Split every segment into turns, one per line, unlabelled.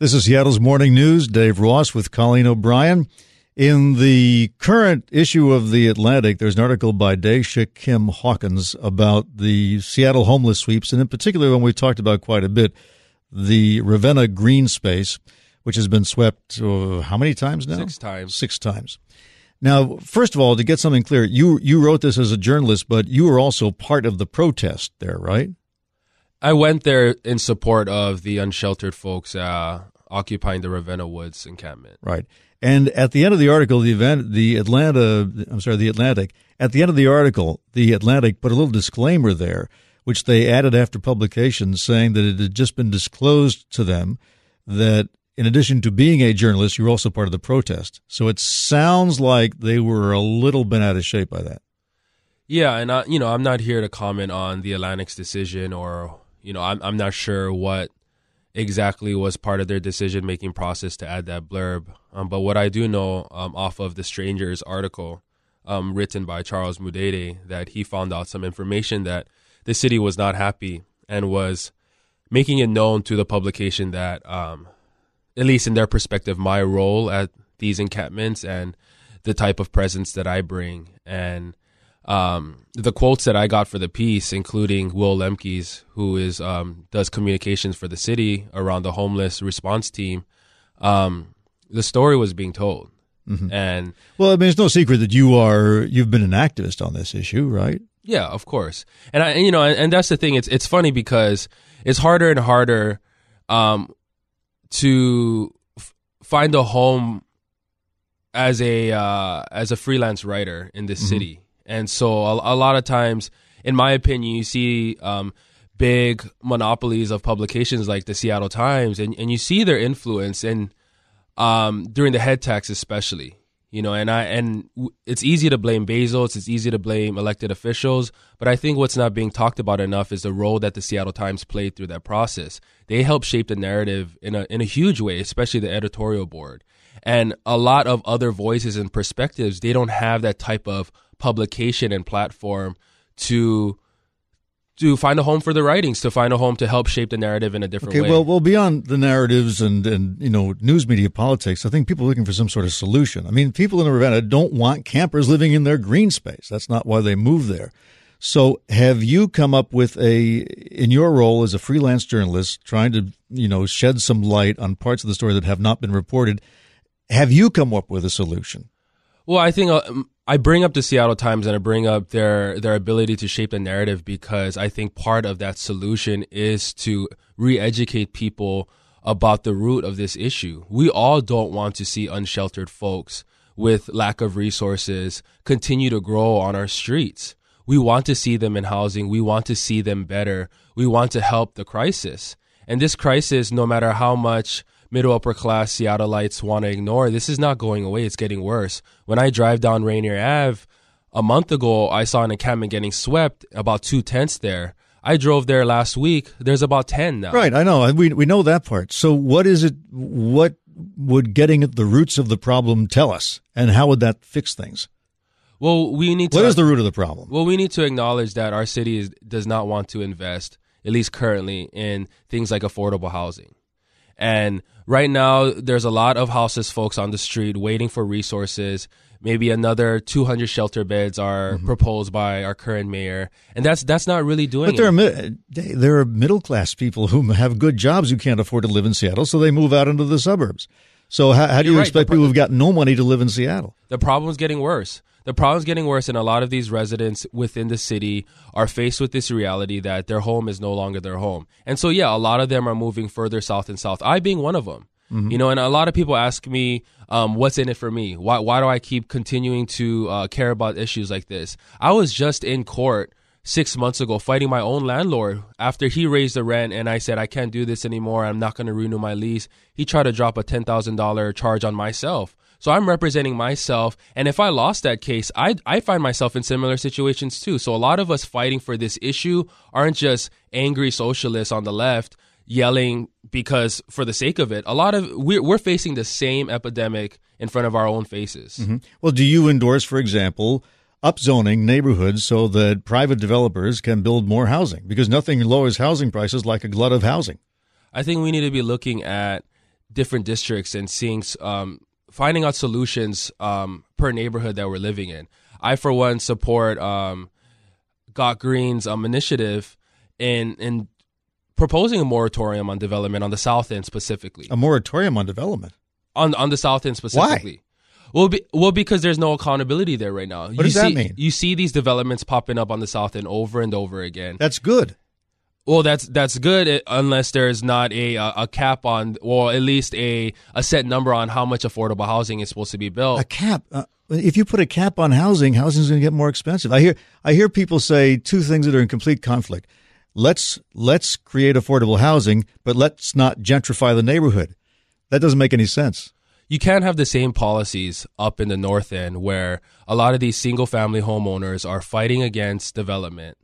This is Seattle's Morning News. Dave Ross with Colleen O'Brien. In the current issue of The Atlantic, there's an article by Daisha Kim Hawkins about the Seattle homeless sweeps, and in particular, one we talked about quite a bit, the Ravenna Green Space, which has been swept how many times now?
6 times.
6 times. Now, first of all, to get something clear, you wrote this as a journalist, but you were also part of the protest there, right?
I went there in support of the unsheltered folks occupying the Ravenna Woods encampment.
Right. And at the end of the article, the Atlantic, at the end of the article, the Atlantic put a little disclaimer there, which they added after publication, saying that it had just been disclosed to them that in addition to being a journalist, you were also part of the protest. So it sounds like they were a little bent out of shape by that.
Yeah, and I'm not here to comment on the Atlantic's decision, or I'm not sure what exactly was part of their decision-making process to add that blurb. But what I do know off of the Strangers article written by Charles Mudede, that he found out some information that the city was not happy and was making it known to the publication that, at least in their perspective, my role at these encampments and the type of presence that I bring, and the quotes that I got for the piece, including Will Lemke's, who is does communications for the city around the homeless response team, the story was being told.
Mm-hmm.
And
well, I mean, it's no secret that you've been an activist on this issue, right?
Yeah, of course. And and that's the thing. It's funny because it's harder and harder to find a home as a freelance writer in this city. And so a lot of times, in my opinion, you see big monopolies of publications like the Seattle Times, and you see their influence, and during the head tax especially, and it's easy to blame Bezos, it's easy to blame elected officials, but I think what's not being talked about enough is the role that the Seattle Times played through that process. They helped shape the narrative in a huge way, especially the editorial board. And a lot of other voices and perspectives, they don't have that type of publication and platform to find a home for the writings, to find a home to help shape the narrative in a different way.
Okay, well, beyond the narratives and news media politics, I think people are looking for some sort of solution. I mean, people in the Ravenna don't want campers living in their green space. That's not why they moved there. So have you come up with in your role as a freelance journalist, trying to, shed some light on parts of the story that have not been reported, have you come up with a solution?
Well, I think I bring up the Seattle Times and I bring up their ability to shape the narrative because I think part of that solution is to re-educate people about the root of this issue. We all don't want to see unsheltered folks with lack of resources continue to grow on our streets. We want to see them in housing. We want to see them better. We want to help the crisis. And this crisis, no matter how much middle-upper class Seattleites want to ignore, this is not going away. It's getting worse. When I drive down Rainier Ave, a month ago, I saw an encampment getting swept, about 2 tents there. I drove there last week. There's about 10 now.
Right, I know. We know that part. So what is it, what would getting at the roots of the problem tell us, and how would that fix things?
Well, what
is the root of the problem?
Well, we need to acknowledge that our city does not want to invest, at least currently, in things like affordable housing. And right now, there's a lot of houseless folks on the street waiting for resources. Maybe another 200 shelter beds are proposed by our current mayor, and that's not really doing it.
But there are middle class people who have good jobs who can't afford to live in Seattle, so they move out into the suburbs. So how do you expect people who've got no money to live in Seattle?
The problem's getting worse. The problem's getting worse, and a lot of these residents within the city are faced with this reality that their home is no longer their home. And so, yeah, a lot of them are moving further south and south, I being one of them. And a lot of people ask me, what's in it for me? Why do I keep continuing to care about issues like this? I was just in court 6 months ago fighting my own landlord after he raised the rent, and I said, I can't do this anymore. I'm not going to renew my lease. He tried to drop a $10,000 charge on myself. So I'm representing myself, and if I lost that case, I find myself in similar situations too. So a lot of us fighting for this issue aren't just angry socialists on the left yelling because for the sake of it. We're facing the same epidemic in front of our own faces.
Well, do you endorse, for example, upzoning neighborhoods so that private developers can build more housing? Because nothing lowers housing prices like a glut of housing.
I think we need to be looking at different districts and seeing, finding out solutions per neighborhood that we're living in. I, for one, support Got Green's initiative in proposing a moratorium on development on the South End specifically.
A moratorium on development?
On the South End specifically. Why? Well, because there's no accountability there right now.
What does that mean?
You see these developments popping up on the South End over and over again.
That's good.
Well, that's good unless there's not a cap on, or at least a set number on how much affordable housing is supposed to be built.
A cap? If you put a cap on housing, housing's going to get more expensive. I hear people say two things that are in complete conflict. Let's create affordable housing, but let's not gentrify the neighborhood. That doesn't make any sense.
You can't have the same policies up in the North End where a lot of these single-family homeowners are fighting against development,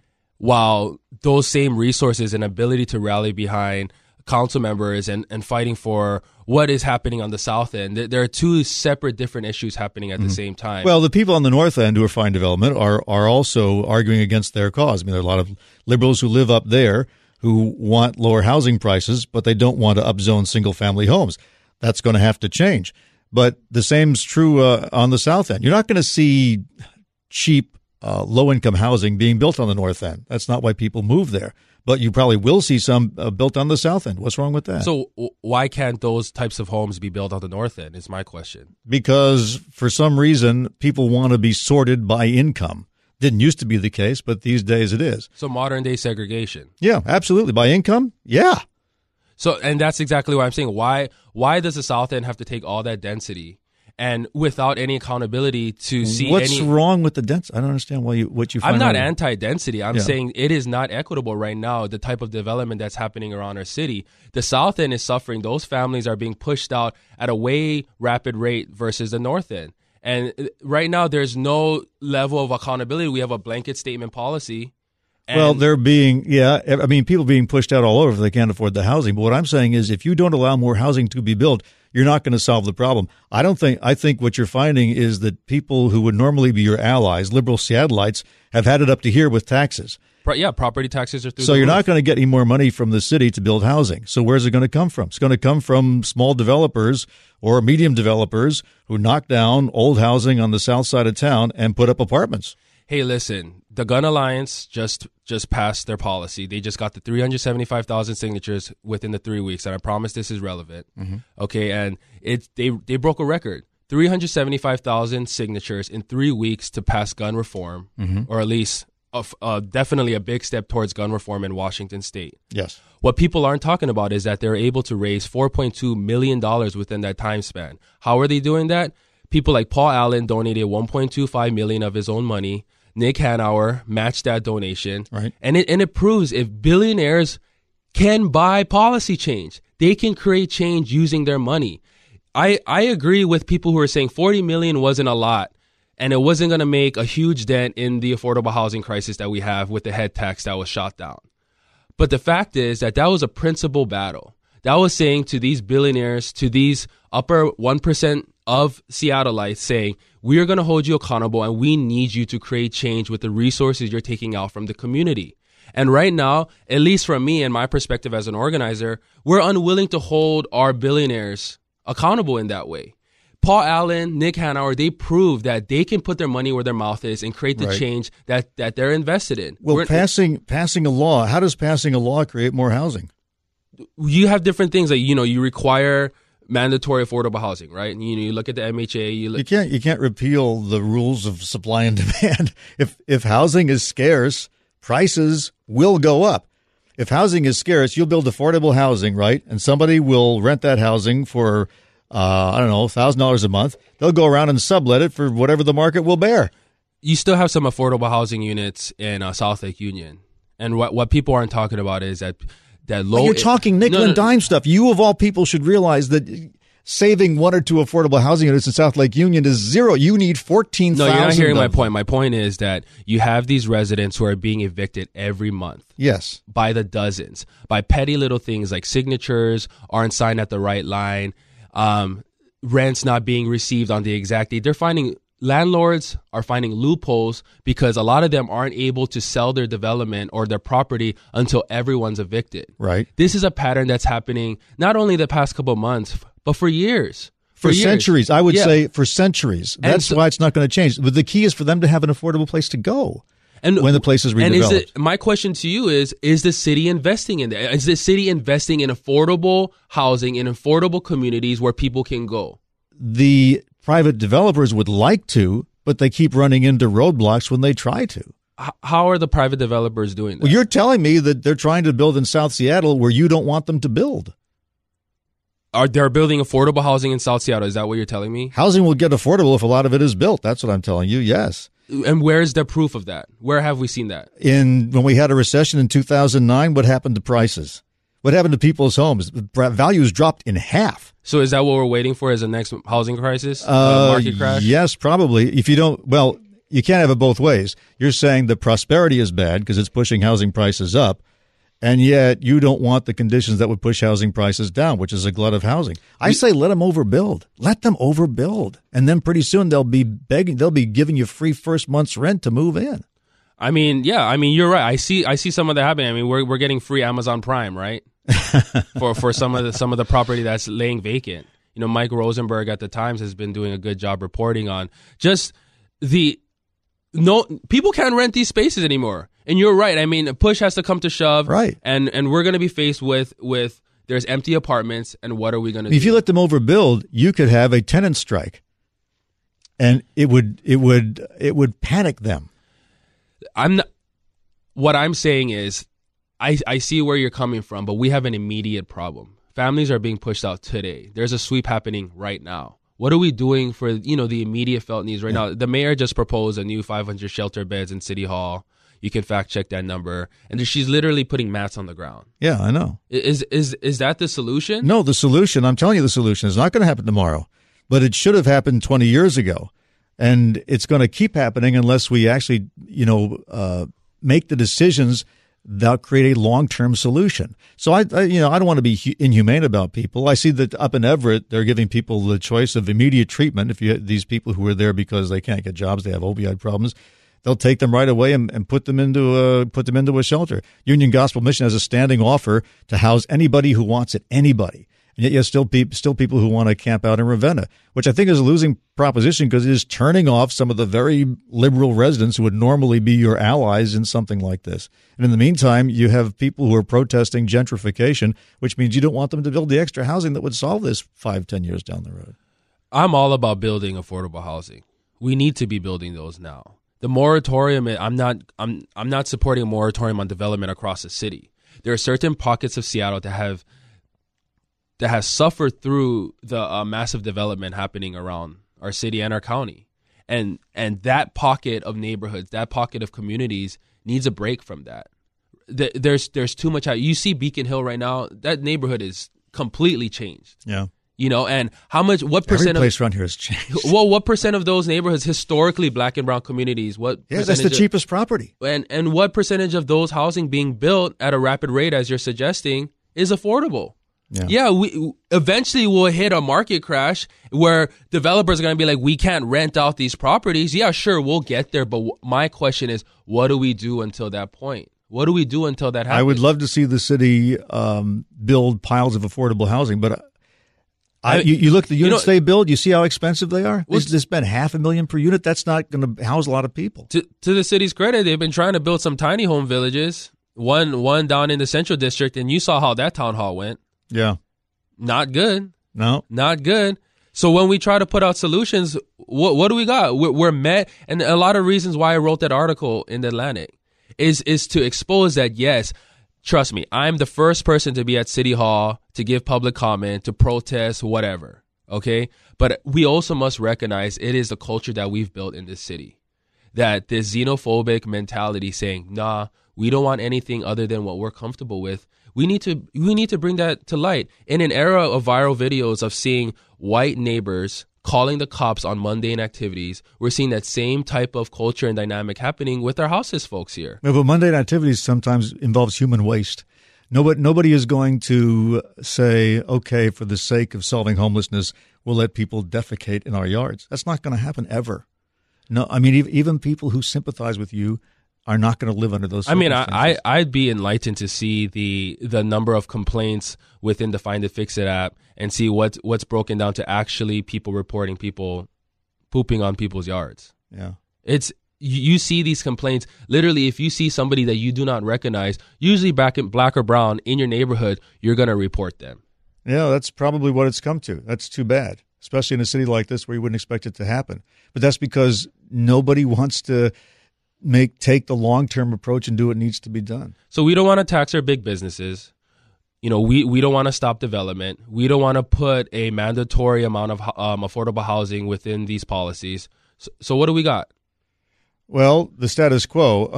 while those same resources and ability to rally behind council members and fighting for what is happening on the South End. There are two separate different issues happening at the same time.
Well, the people on the North End who are fighting development are also arguing against their cause. I mean, there are a lot of liberals who live up there who want lower housing prices, but they don't want to upzone single-family homes. That's going to have to change. But the same's true on the South End. You're not going to see cheap, low-income housing being built on the North End. That's not why people move there. But you probably will see some built on the South End. What's wrong with that?
So why can't those types of homes be built on the North End is my question.
Because for some reason, people want to be sorted by income. Didn't used to be the case, but these days it is.
So modern-day segregation.
Yeah, absolutely. By income? Yeah.
So, and that's exactly what I'm saying. Why does the South End have to take all that density and without any accountability to see
What's wrong with the density? I don't understand what you find.
I'm not anti-density. I'm saying it is not equitable right now, the type of development that's happening around our city. The South End is suffering. Those families are being pushed out at a way rapid rate versus the North End. And right now, there's no level of accountability. We have a blanket statement policy.
Well, they're being, people being pushed out all over if they can't afford the housing. But what I'm saying is if you don't allow more housing to be built, you're not going to solve the problem. I think what you're finding is that people who would normally be your allies, liberal Seattleites, have had it up to here with taxes.
Yeah, property taxes are through
So
the
you're
roof.
not going to get any more money from the city to build housing. So where's it going to come from? It's going to come from small developers or medium developers who knock down old housing on the south side of town and put up apartments.
Hey, listen, the Gun Alliance just passed their policy. They just got the 375,000 signatures within the 3 weeks, and I promise this is relevant. Okay, and they broke a record. 375,000 signatures in 3 weeks to pass gun reform, or at least definitely a big step towards gun reform in Washington state.
Yes.
What people aren't talking about is that they're able to raise $4.2 million within that time span. How are they doing that? People like Paul Allen donated $1.25 million of his own money. Nick Hanauer matched that donation.
Right.
And it proves if billionaires can buy policy change, they can create change using their money. I agree with people who are saying $40 million wasn't a lot and it wasn't going to make a huge dent in the affordable housing crisis that we have with the head tax that was shot down. But the fact is that was a principal battle. That was saying to these billionaires, to these upper 1% of Seattleites saying, we are going to hold you accountable and we need you to create change with the resources you're taking out from the community. And right now, at least from me and my perspective as an organizer, we're unwilling to hold our billionaires accountable in that way. Paul Allen, Nick Hanauer, they prove that they can put their money where their mouth is and create the change that they're invested in.
Well, passing a law, how does passing a law create more housing?
You have different things like, you require mandatory affordable housing, right? And, you look at the MHA.
You can't repeal the rules of supply and demand. If housing is scarce, prices will go up. If housing is scarce, you'll build affordable housing, right? And somebody will rent that housing for, $1,000 a month. They'll go around and sublet it for whatever the market will bear.
You still have some affordable housing units in South Lake Union. And what people aren't talking about is that low.
You're talking nickel and dime stuff. You, of all people, should realize that saving one or two affordable housing units in South Lake Union is zero. You need 14,000.
No, you're not hearing my point. My point is that you have these residents who are being evicted every month.
Yes.
By the dozens. By petty little things like signatures aren't signed at the right line, rents not being received on the exact date. They're finding landlords are finding loopholes because a lot of them aren't able to sell their development or their property until everyone's evicted.
Right.
This is a pattern that's happening not only the past couple of months, but for years.
For centuries. I would say for centuries. That's why it's not going to change. But the key is for them to have an affordable place to go when the place is redeveloped.
My question to you is the city investing in that? Is the city investing in affordable housing, in affordable communities where people can go?
The private developers would like to, but they keep running into roadblocks when they try to.
How are the private developers doing that?
Well, you're telling me that they're trying to build in South Seattle where you don't want them to build.
They're building affordable housing in South Seattle? Is that what you're telling me?
Housing will get affordable if a lot of it is built. That's what I'm telling you, yes.
And where's the proof of that? Where have we seen that?
When we had a recession in 2009, what happened to prices? What happened to people's homes? Values dropped in half.
So is that what we're waiting for as the next housing crisis? Market crash?
Yes, probably. If you don't, well, you can't have it both ways. You're saying the prosperity is bad because it's pushing housing prices up, and yet you don't want the conditions that would push housing prices down, which is a glut of housing. I say let them overbuild. Let them overbuild. And then pretty soon they'll be giving you free first month's rent to move in.
I mean, yeah, I mean, you're right. I see some of that happening. I mean, we're getting free Amazon Prime, right? for some of the property that's laying vacant. You know, Mike Rosenberg at the Times has been doing a good job reporting on just people can't rent these spaces anymore. And you're right. I mean, push has to come to shove.
Right.
And we're going to be faced with there's empty apartments, and what are we going to do?
If you let them overbuild, you could have a tenant strike, and it would panic them.
What I'm saying is, I see where you're coming from, but we have an immediate problem. Families are being pushed out today. There's a sweep happening right now. What are we doing for the immediate felt needs right now? The mayor just proposed a new 500 shelter beds in City Hall. You can fact check that number, and she's literally putting mats on the ground.
Yeah, I know.
Is that the solution?
No, the solution. I'm telling you, the solution is not going to happen tomorrow, but it should have happened 20 years ago, and it's going to keep happening unless we actually, make the decisions that create a long-term solution. So I don't want to be inhumane about people. I see that up in Everett, they're giving people the choice of immediate treatment. If you these people who are there because they can't get jobs, they have opioid problems, they'll take them right away and put them into a shelter. Union Gospel Mission has a standing offer to house anybody who wants it, anybody. And yet you have still people who want to camp out in Ravenna, which I think is a losing proposition because it is turning off some of the very liberal residents who would normally be your allies in something like this. And in the meantime, you have people who are protesting gentrification, which means you don't want them to build the extra housing that would solve this 5-10 years down the road.
I'm all about building affordable housing. We need to be building those now. The moratorium, I'm not supporting a moratorium on development across the city. There are certain pockets of Seattle that has suffered through the massive development happening around our city and our county. And that pocket of neighborhoods, that pocket of communities needs a break from that. There's too much. You see Beacon Hill right now, that neighborhood is completely changed.
Yeah.
And what percent
every place around here has changed.
Well, what percent of those neighborhoods, historically black and brown communities,
that's the cheapest property.
And what percentage of those housing being built at a rapid rate, as you're suggesting, is affordable? Yeah, we eventually will hit a market crash where developers are going to be like, we can't rent out these properties. Yeah, sure, we'll get there. But my question is, what do we do until that point? What do we do until that happens?
I would love to see the city build piles of affordable housing, but you look at the units they build, you see how expensive they are? They spend $500,000 per unit. That's not going to house a lot of people.
To the city's credit, they've been trying to build some tiny home villages, one down in the Central District, and you saw how that town hall went.
Yeah.
Not good.
No.
Not good. So when we try to put out solutions, what do we got? We're met. And a lot of reasons why I wrote that article in The Atlantic is to expose that, yes, trust me, I'm the first person to be at City Hall, to give public comment, to protest, whatever. Okay? But we also must recognize it is the culture that we've built in this city. That this xenophobic mentality saying, nah, we don't want anything other than what we're comfortable with. We need to bring that to light. In an era of viral videos of seeing white neighbors calling the cops on mundane activities, we're seeing that same type of culture and dynamic happening with our houseless folks here.
Yeah, but mundane activities sometimes involves human waste. Nobody is going to say, okay, for the sake of solving homelessness, we'll let people defecate in our yards. That's not going to happen ever. No, I mean, even people who sympathize with you are not going to live under those circumstances.
I mean, I'd be enlightened to see the number of complaints within the Find It Fix It app and see what's broken down to actually people reporting people pooping on people's yards.
Yeah.
It's you see these complaints. Literally, if you see somebody that you do not recognize, usually black or brown in your neighborhood, you're going to report them.
Yeah, that's probably what it's come to. That's too bad, especially in a city like this where you wouldn't expect it to happen. But that's because nobody wants to take the long-term approach and do what needs to be done.
So we don't want to tax our big businesses. You know, we don't want to stop development. We don't want to put a mandatory amount of affordable housing within these policies. So what do we got?
Well, the status quo,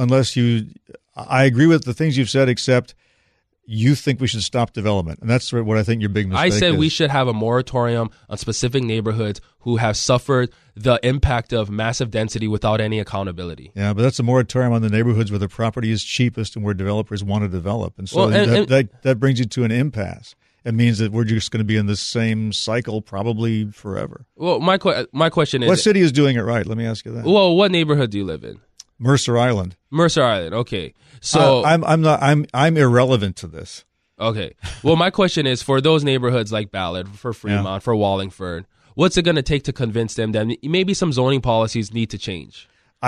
I agree with the things you've said, except you think we should stop development. And that's what I think your big mistake is.
I said we should have a moratorium on specific neighborhoods who have suffered the impact of massive density without any accountability.
Yeah, but that's a moratorium on the neighborhoods where the property is cheapest and where developers want to develop. And so that brings you to an impasse. It means that we're just going to be in this same cycle probably forever.
Well, my question is,
what city is doing it right? Let me ask you that.
Well, what neighborhood do you live in?
Mercer Island.
Mercer Island. Okay. So
I'm irrelevant to this.
Okay. Well, my question is for those neighborhoods like Ballard, for Fremont, for Wallingford, what's it going to take to convince them that maybe some zoning policies need to change?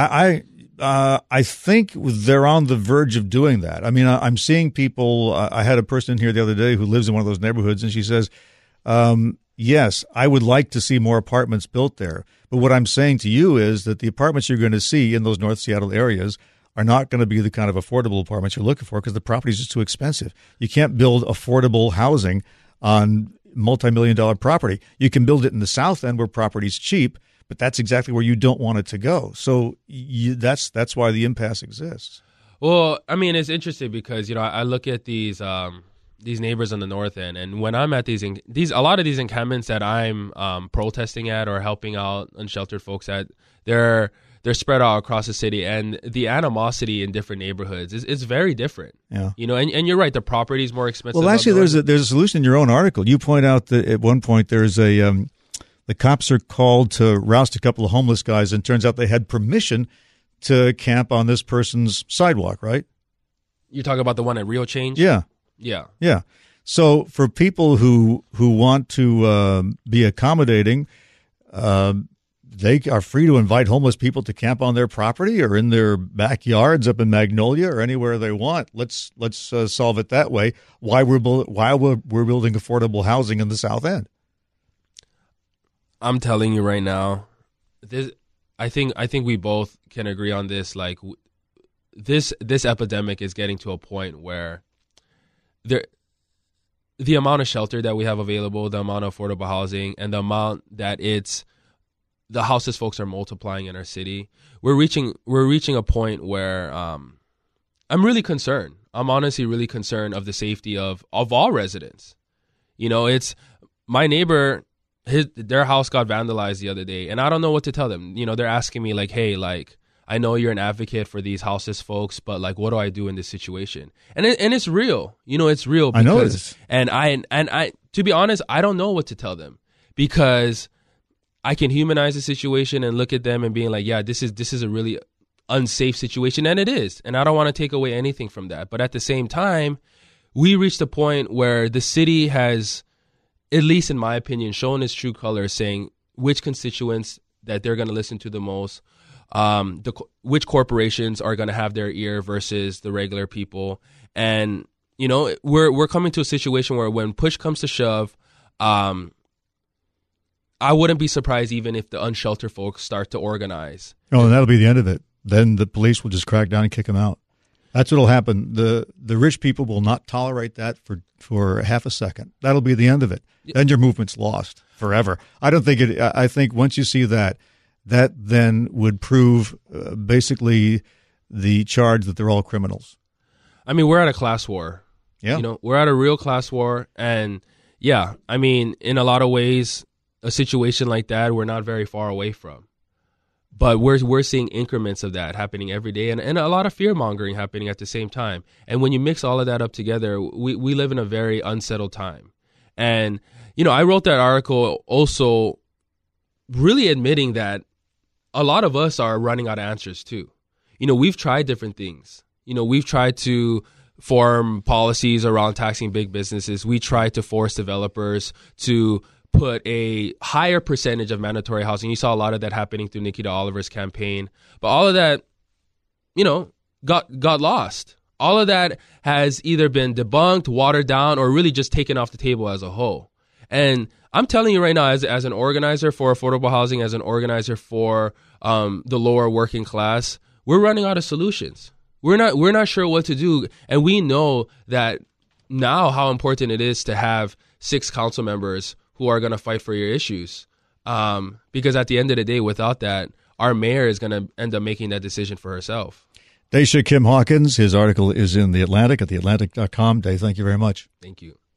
I think they're on the verge of doing that. I mean, I'm seeing people. I had a person in here the other day who lives in one of those neighborhoods, and she says, yes, I would like to see more apartments built there. But what I'm saying to you is that the apartments you're going to see in those North Seattle areas are not going to be the kind of affordable apartments you're looking for because the property is just too expensive. You can't build affordable housing on multi-million-dollar property. You can build it in the South End where property's cheap, but that's exactly where you don't want it to go. So that's why the impasse exists.
Well, I mean, it's interesting because, you know, I look at these neighbors on the North End, and when I'm at these a lot of these encampments that I'm protesting at or helping out unsheltered folks at, they're spread out across the city, and the animosity in different neighborhoods is very different.
Yeah.
You know, and you're right, the property is more expensive.
Well, actually, there's a solution in your own article. You point out that at one point there's the cops are called to roust a couple of homeless guys, and it turns out they had permission to camp on this person's sidewalk, right?
You're talking about the one at Real Change?
Yeah.
Yeah.
Yeah. So for people who want to be accommodating, they are free to invite homeless people to camp on their property or in their backyards up in Magnolia or anywhere they want. Let's solve it that way. While we're building affordable housing in the South End.
I'm telling you right now, I think we both can agree on this. Like this epidemic is getting to a point where the amount of shelter that we have available, the amount of affordable housing, and the amount that the houseless folks are multiplying in our city. We're reaching a point where I'm really concerned. I'm honestly really concerned of the safety of all residents. You know, it's my neighbor. Their house got vandalized the other day, and I don't know what to tell them. You know, they're asking me like, "Hey, like, I know you're an advocate for these houseless folks, but like, what do I do in this situation?" And it's real. You know, it's real. Because,
I know it is.
And I, to be honest, I don't know what to tell them because I can humanize the situation and look at them and being like, "Yeah, this is a really unsafe situation," and it is. And I don't want to take away anything from that. But at the same time, we reached a point where the city has, at least in my opinion, shown its true colors, saying which constituents that they're going to listen to the most, which corporations are going to have their ear versus the regular people. And, you know, we're coming to a situation where when push comes to shove, I wouldn't be surprised even if the unsheltered folks start to organize.
Oh, and that'll be the end of it. Then the police will just crack down and kick them out. That's what'll happen. The rich people will not tolerate that for half a second. That'll be the end of it. Then your movement's lost forever. I don't think it. I think once you see that then would prove basically the charge that they're all criminals.
I mean, we're at a class war.
Yeah.
You know, we're at a real class war, and yeah, I mean, in a lot of ways, a situation like that we're not very far away from. But we're seeing increments of that happening every day, and a lot of fear-mongering happening at the same time. And when you mix all of that up together, we live in a very unsettled time. And, you know, I wrote that article also really admitting that a lot of us are running out of answers too. We've tried different things. We've tried to form policies around taxing big businesses. We tried to force developers to put a higher percentage of mandatory housing. You saw a lot of that happening through Nikita Oliver's campaign. But all of that, got lost. All of that has either been debunked, watered down, or really just taken off the table as a whole. And I'm telling you right now, as an organizer for affordable housing, as an organizer for the lower working class, we're running out of solutions. We're not sure what to do. And we know that now how important it is to have 6 council members who are going to fight for your issues. Because at the end of the day, without that, our mayor is going to end up making that decision for herself.
Daisha Kim Hawkins, his article is in The Atlantic at theatlantic.com. Day, thank you very much.
Thank you.